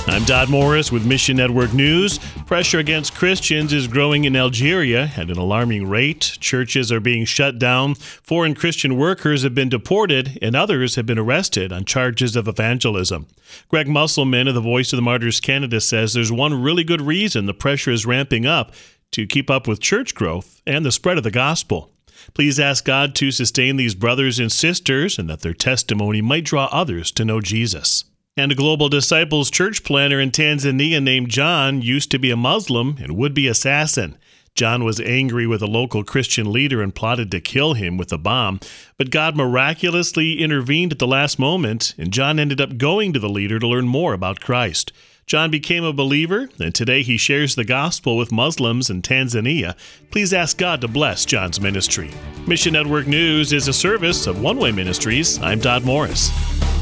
I'm Dodd Morris with Mission Network News. Pressure against Christians is growing in Algeria at an alarming rate. Churches are being shut down, foreign Christian workers have been deported, and others have been arrested on charges of evangelism. Greg Musselman of the Voice of the Martyrs Canada says there's one really good reason the pressure is ramping up to keep up with church growth and the spread of the gospel. Please ask God to sustain these brothers and sisters and that their testimony might draw others to know Jesus. And a Global Disciples church planner in Tanzania named John used to be a Muslim and would-be assassin. John was angry with a local Christian leader and plotted to kill him with a bomb, but God miraculously intervened at the last moment, and John ended up going to the leader to learn more about Christ. John became a believer, and today he shares the gospel with Muslims in Tanzania. Please ask God to bless John's ministry. Mission Network News is a service of One Way Ministries. I'm Dodd Morris.